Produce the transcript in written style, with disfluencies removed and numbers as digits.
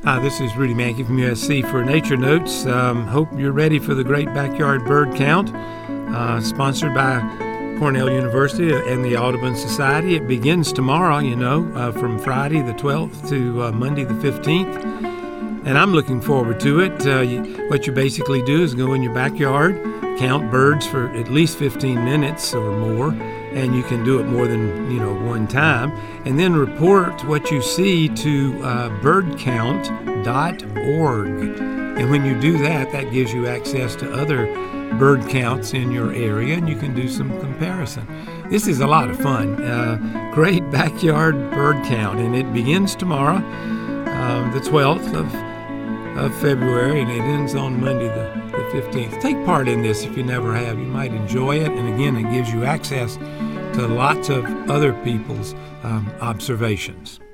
Hi, this is Rudy Mankey from USC for Nature Notes. Hope you're ready for the Great Backyard Bird Count, sponsored by Cornell University and the Audubon Society. It begins tomorrow, from Friday the 12th to Monday the 15th. And I'm looking forward to it. What you basically do is go in your backyard, count birds for at least 15 minutes or more, and you can do it more than one time, and then report what you see to birdcount.org. And when you do that, that gives you access to other bird counts in your area, and you can do some comparison. This is a lot of fun. Great Backyard Bird Count, and it begins tomorrow, the 12th of February, and it ends on Monday the 15th. Take part in this if you never have. You might enjoy it, and again, it gives you access to lots of other people's observations.